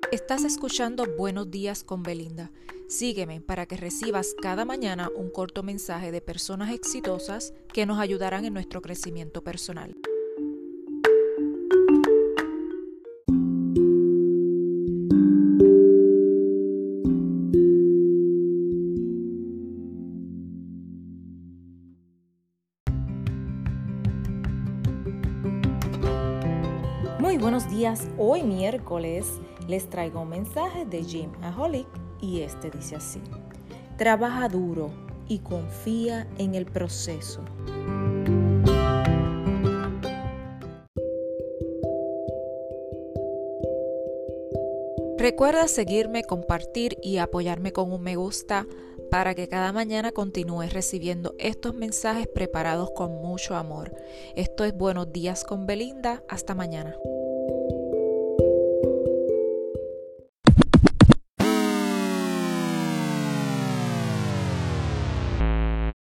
Estás escuchando Buenos Días con Belinda. Sígueme para que recibas cada mañana un corto mensaje de personas exitosas que nos ayudarán en nuestro crecimiento personal. Muy buenos días, hoy miércoles les traigo un mensaje de Jim Aholic y este dice así: trabaja duro y confía en el proceso. Recuerda seguirme, compartir y apoyarme con un me gusta para que cada mañana continúes recibiendo estos mensajes preparados con mucho amor. Esto es Buenos Días con Belinda. Hasta mañana.